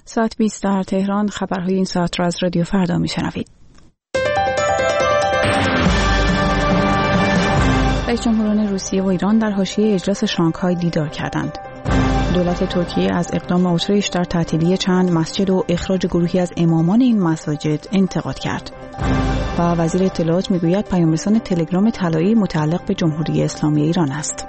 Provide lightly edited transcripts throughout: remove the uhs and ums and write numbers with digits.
ساعت 20 در تهران. خبرهای این ساعت را از رادیو فردا میشنوید. رئیس جمهوران روسیه و ایران در حاشیه اجلاس شانگهای دیدار کردند. دولت ترکیه از اقدام اتریش در تعطیلی چند مسجد و اخراج گروهی از امامان این مساجد انتقاد کرد. و وزیر اطلاعات میگوید پیامرسان تلگرام طلایی متعلق به جمهوری اسلامی ایران است.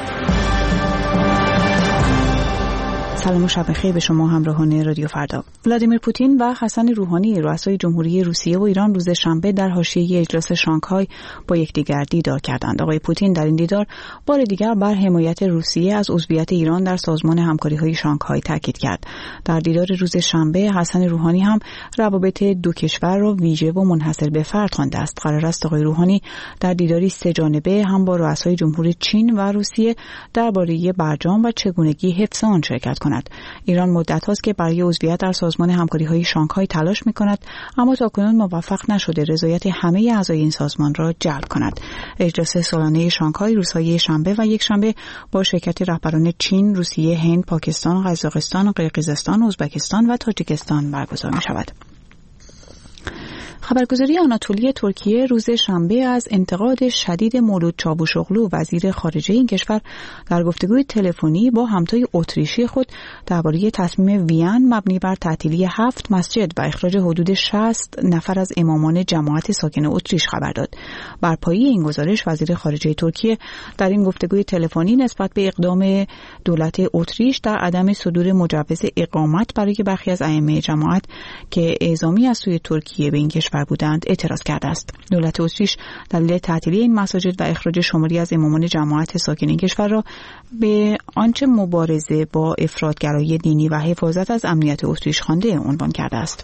سلام و شب بخیر به شما همراهان رادیو فردا. ولادیمیر پوتین و حسن روحانی رؤسای جمهوری روسیه و ایران روز شنبه در حاشیه اجلاس شانگهای با یکدیگر دیدار کردند. آقای پوتین در این دیدار بار دیگر بر حمایت روسیه از عضویت ایران در سازمان همکاری‌های شانگهای تاکید کرد. در دیدار روز شنبه حسن روحانی هم روابط دو کشور را ویژه و منحصر به فرد خوانده است. قرار است آقای روحانی در دیداری سه جانبه هم با رؤسای جمهوری چین و روسیه درباره برجام و چگونگی حفظ آن شرکت کند. ایران مدت هاست که برای عضویت در سازمان همکاری‌های شانگهای تلاش می‌کند، اما تاکنون موفق نشده رضایت همه اعضای این سازمان را جلب کند. اجلاس سالانه شانگهای روزهای شنبه و یک شنبه با شرکت رهبران چین، روسیه، هند، پاکستان، قزاقستان، قرقیزستان، ازبکستان و تاجیکستان برگزار می‌شود. خبرگزاری آناتولی ترکیه روز شنبه از انتقاد شدید مولود چاوشوغلو وزیر خارجه این کشور در گفتگوی تلفنی با همتای اتریشی خود درباره تصمیم وین مبنی بر تعطیلی 7 مسجد و اخراج حدود 60 نفر از امامان جماعت ساکن اتریش خبر داد. بر پایه این گزارش وزیر خارجه ترکیه در این گفتگوی تلفنی نسبت به اقدام دولت اتریش در عدم صدور مجوز اقامت برای برخی از ائمه جماعت که اعزامی از سوی ترکیه به این کشور بودند اعتراض کرده است. دولت اتریش دلیل تعطیلی این مساجد و اخراج شماری از امامان جماعت ساکن این کشور را به آنچه مبارزه با افراطگرایی دینی و حفاظت از امنیت اتریش خوانده عنوان کرده است.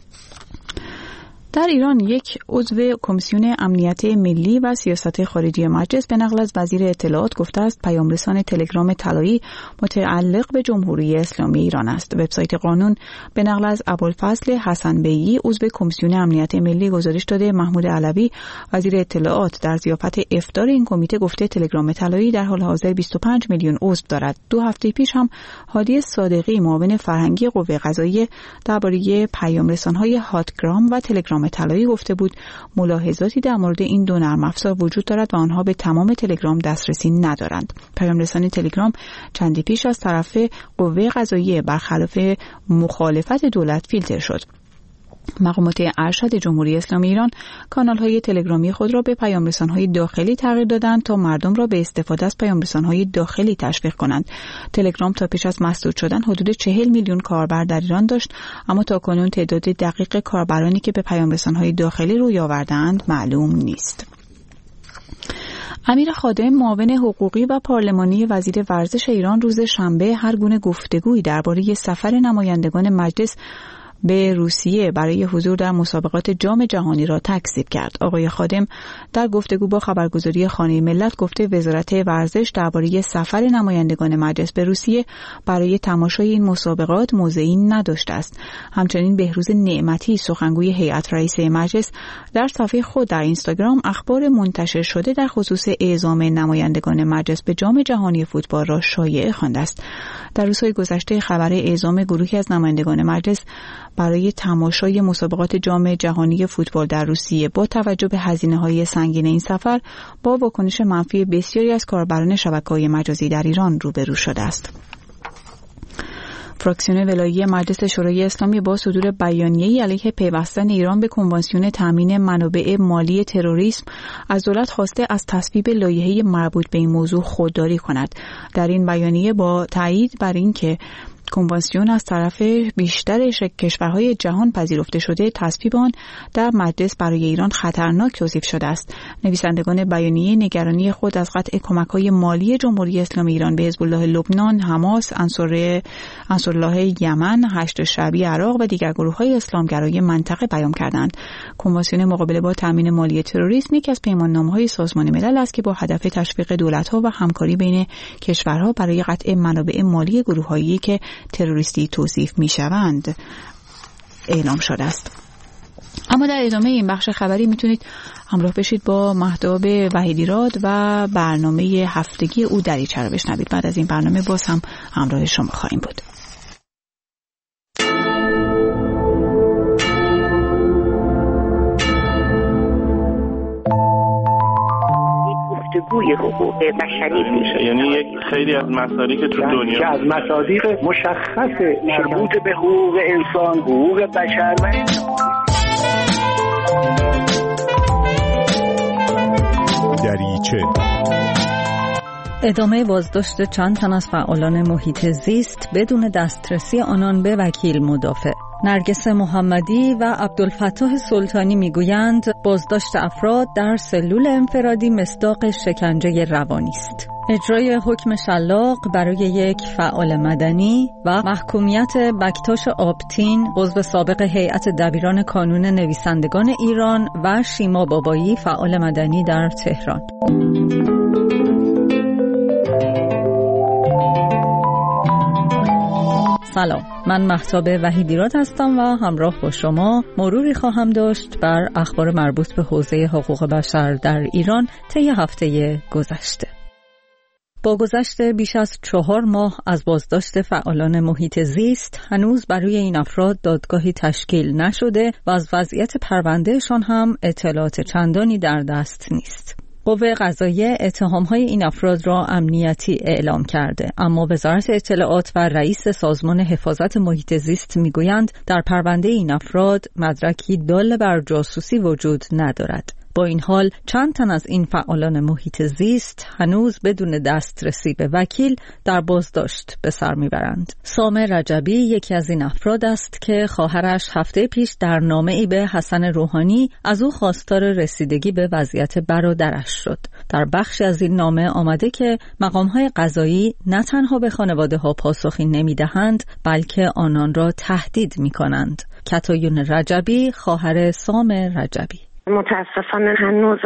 در ایران یک عضو کمیسیون امنیت ملی و سیاست خارجی مجلس به نقل از وزیر اطلاعات گفته است پیامرسان تلگرام طلایی متعلق به جمهوری اسلامی ایران است. وبسایت قانون به نقل از ابوالفضل حسن بیی عضو کمیسیون امنیت ملی گزارش داده محمود علوی وزیر اطلاعات در ضیافت افطار این کمیته گفته تلگرام طلایی در حال حاضر 25 میلیون عضو دارد. 2 هفته پیش هم هادی صادقی معاون فرهنگی قوه قضاییه درباره پیامرسان‌های هاتگرام و تلگرام طلایی گفته بود ملاحظاتی در مورد این دو نرم افزار وجود دارد و آنها به تمام تلگرام دسترسی ندارند. پیامرسان تلگرام چندی پیش از طرف قوه قضاییه برخلاف مخالفت دولت فیلتر شد. مقامات ارشد جمهوری اسلامی ایران کانال‌های تلگرامی خود را به پیامرسان‌های داخلی تغییر دادند تا مردم را به استفاده از پیامرسان‌های داخلی تشویق کنند. تلگرام تا پیش از مسدود شدن حدود 40 میلیون کاربر در ایران داشت، اما تاکنون تعداد دقیق کاربرانی که به پیامرسان‌های داخلی روی آورده‌اند معلوم نیست. امیر خادم معاون حقوقی و پارلمانی وزیر ورزش ایران روز شنبه هر گونه گفتگویی درباره سفر نمایندگان مجلس به روسیه برای حضور در مسابقات جام جهانی را تکذیب کرد. آقای خادم در گفتگو با خبرگزاری خانه ملت گفته وزارت ورزش درباره سفر نمایندگان مجلس به روسیه برای تماشای این مسابقات موضعی نداشته است. همچنین بهروز نعمتی سخنگوی هیئت رئیسه مجلس در صفحه خود در اینستاگرام اخبار منتشر شده در خصوص اعزام نمایندگان مجلس به جام جهانی فوتبال را شایعه خوانده است. در روزهای گذشته خبر اعزام گروهی از نمایندگان مجلس برای تماشای مسابقات جام جهانی فوتبال در روسیه با توجه به هزینه‌های سنگین این سفر با واکنش منفی بسیاری از کاربران شبکه‌های مجازی در ایران روبرو شده است. فراکسیون ولایی مجلس شورای اسلامی با صدور بیانیه‌ای علیه پیوستن ایران به کنوانسیون تامین منابع مالی تروریسم از دولت خواسته از تصویب لایحه مربوط به این موضوع خودداری کند. در این بیانیه با تایید بر اینکه کنوانسیون از طرف بیشتر کشورهای جهان پذیرفته شده، تصویب آن در مجلس برای ایران خطرناک توصیف شده است. نویسندگان بیانیه نگرانی خود از قطع کمک‌های مالی جمهوری اسلامی ایران به حزب الله لبنان، حماس، انصارالله یمن، هشت شعبی عراق و دیگر گروه‌های اسلامگرای منطقه بیان کردند. کنوانسیون مقابله با تامین مالی تروریسم یکی از پیماننامه‌های سازمان ملل است که با هدف تشویق دولت‌ها و همکاری بین کشورها برای قطع منابع مالی گروه‌هایی که تروریستی توصیف می‌شوند اعلام شده است. اما در ادامه این بخش خبری میتونید همراه بشید با مهتاب وحیدیراد و برنامه هفتگی او دریچه رو بشنوید. بعد از این برنامه باز هم همراه شما خواهیم بود. بازگوی حقوق بشری میشه. یعنی یک خیلی از مصادیق تو دنیا که از مصادیق مشخص مربوط به حقوق انسان، حقوق بشر و دریچه. ادامه بازداشت چند تن از فعالان محیط زیست بدون دسترسی آنان به وکیل مدافع. نرگس محمدی و عبدالفتاح سلطانی میگویند بازداشت افراد در سلول انفرادی مصداق شکنجه روانی است. اجرای حکم شلاق برای یک فعال مدنی و محکومیت بکتاش آبتین عضو سابق هیئت دبیران کانون نویسندگان ایران و شیما بابایی فعال مدنی در تهران. سلام، من مهتاب وحیدیراد هستم و همراه با شما مروری خواهم داشت بر اخبار مربوط به حوزه حقوق بشر در ایران طی هفته گذشته. با گذشت بیش از 4 ماه از بازداشت فعالان محیط زیست، هنوز برای این افراد دادگاهی تشکیل نشده و از وضعیت پروندهشان هم اطلاعات چندانی در دست نیست. قوه قضاییه اتهام‌های این افراد را امنیتی اعلام کرده، اما وزارت اطلاعات و رئیس سازمان حفاظت محیط زیست میگویند در پرونده این افراد مدرکی دال بر جاسوسی وجود ندارد. با این حال چند تن از این فعالان محیط زیست هنوز بدون دسترسی به وکیل در بازداشت به سر میبرند. سامر رجبی یکی از این افراد است که خواهرش هفته پیش در نامه‌ای به حسن روحانی از او خواستار رسیدگی به وضعیت برادرش شد. در بخشی از این نامه آمده که مقام‌های قضایی نه تنها به خانواده‌ها پاسخی نمی‌دهند، بلکه آنان را تهدید می‌کنند. کتایون رجبی خواهر سامر رجبی: متاسفانه هنوز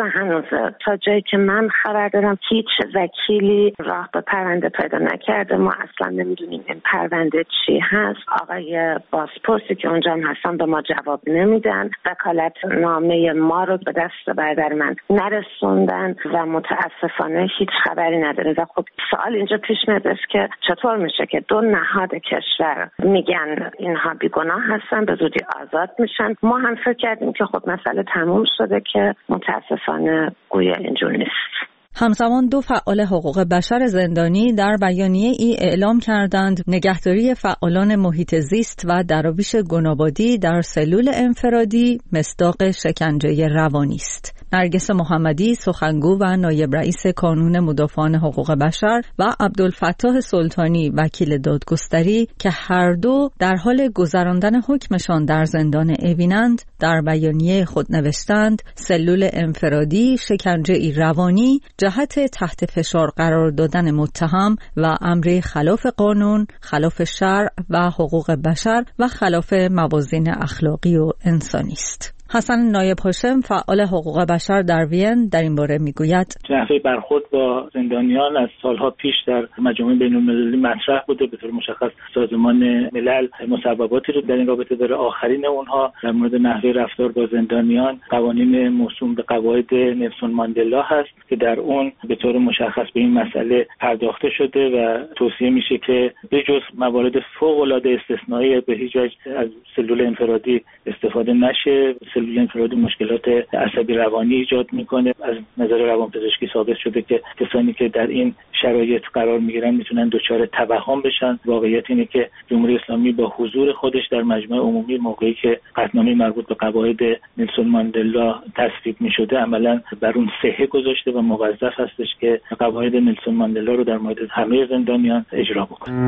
تا جایی که من خبر دارم هیچ وکیلی راه به پرونده پیدا نکرده. ما اصلا نمیدونیم این پرونده چی هست. آقای بازپرسی که اونجا هم هستن به ما جواب نمیدن. وکالت نامه ما رو به دست برادر من نرسوندن و متاسفانه هیچ خبری نداره. و خب سوال اینجا پیش میاد که چطور میشه که دو نهاد کشور میگن اینها بیگناه هستن، به زودی آزاد میشن. ما هم فکر کردیم که خب مسئله تموم شده که متاسفانه گویا اینجور نیست. همزمان دو فعال حقوق بشر زندانی در بیانیه ای اعلام کردند نگهداری فعالان محیط زیست و دراویش گنابادی در سلول انفرادی مصداق شکنجه روانی است. نرگس محمدی سخنگو و نایب رئیس کانون مدافعان حقوق بشر و عبدالفتاح سلطانی وکیل دادگستری که هر دو در حال گذراندن حکمشان در زندان اوینند در بیانیه خود نوشتند سلول انفرادی شکنجه روانی جهت تحت فشار قرار دادن متهم و امری خلاف قانون، خلاف شرع و حقوق بشر و خلاف موازین اخلاقی و انسانی است. حسن نایب هاشم فعال حقوق بشر در وین در این باره میگوید: نحوه برخورد با زندانیان از سالها پیش در مجامع بین‌المللی مطرح بوده. به طور مشخص سازمان ملل مصوباتی رو در این رابطه داره. آخرین اونها در مورد نحوه رفتار با زندانیان قوانین موسوم به قواعد نلسون ماندلا هست که در اون به طور مشخص به این مسئله پرداخته شده و توصیه میشه که به جز موارد فوق‌العاده استثنایی به هیچ وجه از سلول انفرادی استفاده نشه. سلول انفرادی مشکلات عصبی روانی ایجاد میکنه. از نظر روانپزشکی ثابت شده که کسانی که در این شرایط قرار میگیرن میتونن دچار توهم بشن. واقعیت اینه که جمهوری اسلامی با حضور خودش در مجمع عمومی موقعی که قطعنامه مربوط به قواعد نلسون ماندلا تصویب میشده عملا بر اون صحه گذاشته و موظف هستش که قواعد نلسون ماندلا رو در مورد همه زندانیان اجرا بکنه.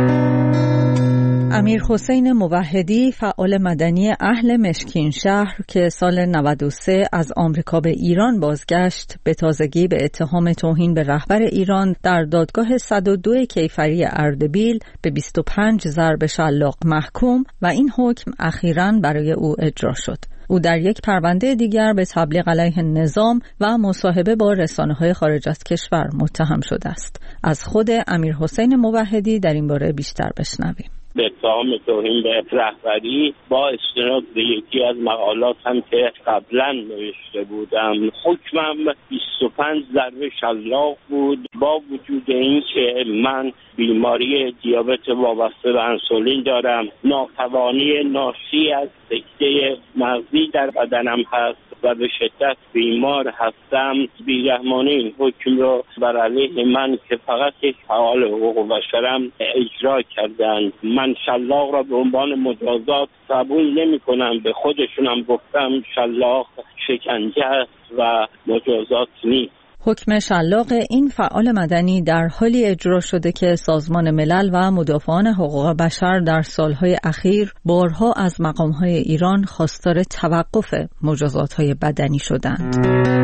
امیر حسین موحدی فعال مدنی اهل مشکین شهر که سال 93 از آمریکا به ایران بازگشت به تازگی به اتهام توهین به رهبر ایران در دادگاه 102 کیفری اردبیل به 25 ضرب شلاق محکوم و این حکم اخیراً برای او اجرا شد. او در یک پرونده دیگر به تبلیغ علیه نظام و مصاحبه با رسانه‌های خارج از کشور متهم شده است. از خود امیر حسین موحدی در این باره بیشتر بشنویم. به اتهام توهین به رهبری با استناد به یکی از مقالات هم که قبلا نوشته بودم حکمم 25 ضرب شلاق بود. با وجود این که من بیماری دیابت وابسته به انسولین دارم، ناتوانی ناشی از سکته مغزی در بدنم هست و به شدت بیمار هستم، بی‌رحمانه این حکم را بر علیه من که فقط یک فعال حقوق بشرم اجرا کردند. من شلاق را به عنوان مجازات قبول نمی‌کنم. به خودشونم گفتم شلاق شکنجه است و مجازات نیست. حکم شلاق این فعال مدنی در حالی اجرا شده که سازمان ملل و مدافعان حقوق بشر در سالهای اخیر بارها از مقامهای ایران خواستار توقف مجازات‌های بدنی شدند.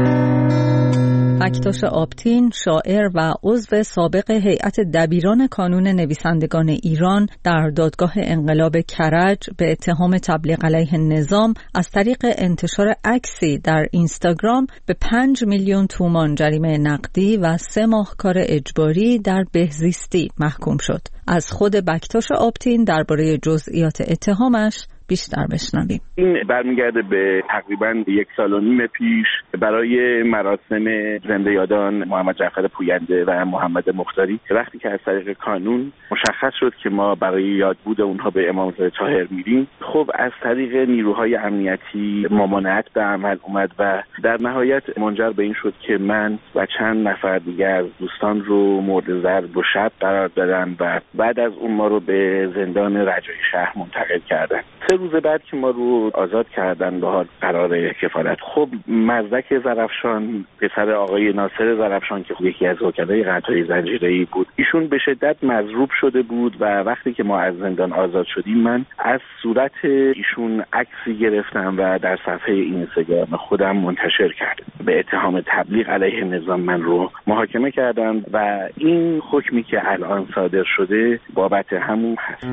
بکتاش آپتین، شاعر و عضو سابق هیئت دبیران کانون نویسندگان ایران، در دادگاه انقلاب کرج به اتهام تبلیغ علیه نظام از طریق انتشار عکسی در اینستاگرام به 5 میلیون تومان جریمه نقدی و 3 ماه کار اجباری در بهزیستی محکوم شد. از خود بکتاش آپتین درباره جزئیات اتهامش بیشتر بشنویم. این برمیگرده به تقریباً 1.5 سال پیش برای مراسم زنده یادان محمد جعفر پوینده و محمد مختاری، وقتی که از طریق کانون مشخص شد که ما برای یادبود اونها به امامزاده طاهر میریم، خب از طریق نیروهای امنیتی ممانعت به عمل اومد و در نهایت منجر به این شد که من و چند نفر دیگر از دوستان رو مورد ضرب و شب قرار دادن و بعد از اون ما رو به زندان رجایی شهر منتقل کردن. 3 روز بعد که ما رو آزاد کردن به قرار کفالت، خب مزدک زرافشان، پسر آقای ناصر زرافشان که یکی از وکلای قطعه زنجیره‌ای بود، ایشون به شدت مضروب شده بود و وقتی که ما از زندان آزاد شدیم من از صورت ایشون عکسی گرفتم و در صفحه اینستاگرام خودم منتشر کردم. به اتهام تبلیغ علیه نظام من رو محاکمه کردن و این حکمی که الان صادر شده بابت همون هست.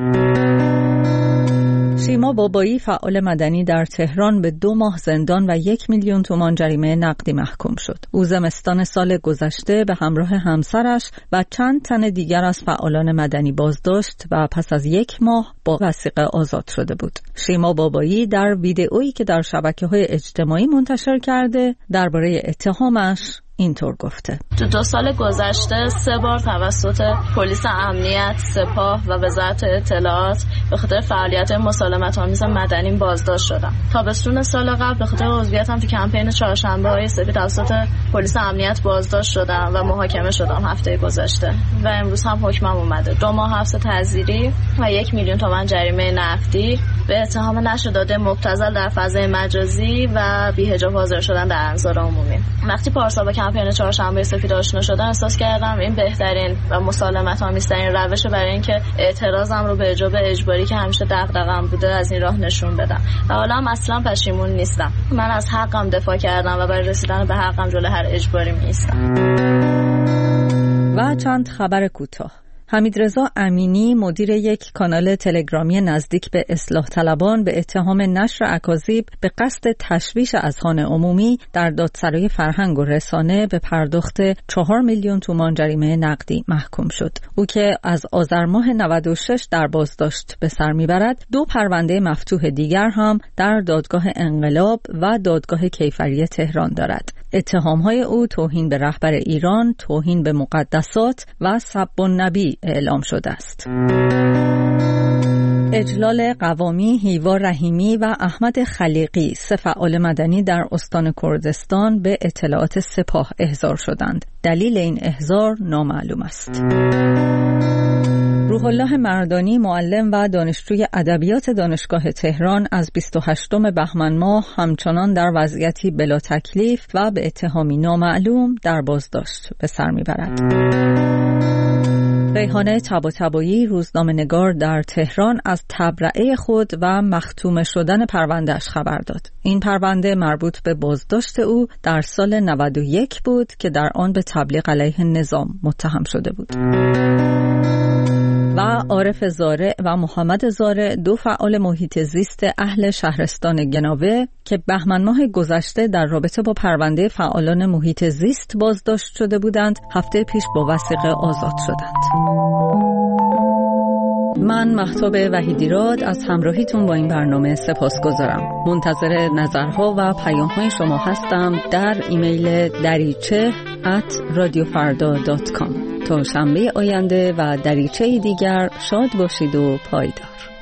شیما بابایی، فعال مدنی در تهران، به 2 ماه زندان و 1 میلیون تومان جریمه نقدی محکوم شد. او زمستان سال گذشته به همراه همسرش و چند تن دیگر از فعالان مدنی بازداشت و پس از 1 ماه با وثیقه آزاد شده بود. شیما بابایی در ویدئویی که در شبکه‌های اجتماعی منتشر کرده درباره اتهامش اینطور گفته: تو 2 سال گذشته 3 بار توسط پلیس امنیت، سپاه و وزارت اطلاعات به خاطر فعالیت مسالمت‌آمیز مدنی بازداشت شدم. تابستون سال قبل به خاطر عضویتم تو کمپین چهارشنبه‌های سفید توسط پلیس امنیت بازداشت شدم و محاکمه شدم هفته گذشته و امروز هم حکمم اومده. 2 ماه حبس تعزیری و 1 میلیون تومان جریمه نقدی به اتهام نشر داده مبتذل در فضای مجازی و بی‌حجاب حاضر شدن در انظار عمومی. وقتی پارسال با کمپین چهارشنبه سفید آشنا شدم احساس کردم این بهترین و مسالمت‌آمیزترین روشه برای اینکه اعتراضم رو به حجاب اجباری که همیشه دغدغه‌ام بوده از این راه نشون بدم. و حالا هم اصلا پشیمون نیستم. من از حقم دفاع کردم و برای رسیدن به حقم جلوی هر اجباری می‌ایستم. و چند خبر کوتاه. حمیدرضا امینی، مدیر یک کانال تلگرامی نزدیک به اصلاح طلبان، به اتهام نشر اکاذیب به قصد تشویش اذهان عمومی در دادسرای فرهنگ و رسانه به پرداخت 4 میلیون تومان جریمه نقدی محکوم شد. او که از آذر ماه 96 در بازداشت به سر میبرد، 2 پرونده مفتوح دیگر هم در دادگاه انقلاب و دادگاه کیفری تهران دارد. اتهام‌های او توهین به رهبر ایران، توهین به مقدسات و سب النبی اعلام شده است. اجلال قوامی، هیوا رحیمی و احمد خلیقی، 3 فعال مدنی در استان کردستان، به اطلاعات سپاه احضار شدند. دلیل این احضار نامعلوم است. روح الله مردانی، معلم و دانشجوی ادبیات دانشگاه تهران، از 28 بهمن ماه همچنان در وضعیتی بلا تکلیف و به اتهامی نامعلوم در بازداشت به سر میبرد. ریحانه طباطبایی، روزنامه‌نگار در تهران، از تبرئه خود و مختوم شدن پرونده‌اش خبر داد. این پرونده مربوط به بازداشت او در سال 91 بود که در آن به تبلیغ علیه نظام متهم شده بود. و عارف زارع و محمد زارع، 2 فعال محیط زیست اهل شهرستان گناوه که بهمن ماه گذشته در رابطه با پرونده فعالان محیط زیست بازداشت شده بودند، هفته پیش با وثیقه آزاد شدند. من مهتاب وحیدیراد از همراهیتون با این برنامه سپاسگزارم. منتظر نظرها و پیام‌های شما هستم در ایمیل dariche@radiofarda.com. تا شنبه آینده و دریچه دیگر شاد باشید و پایدار.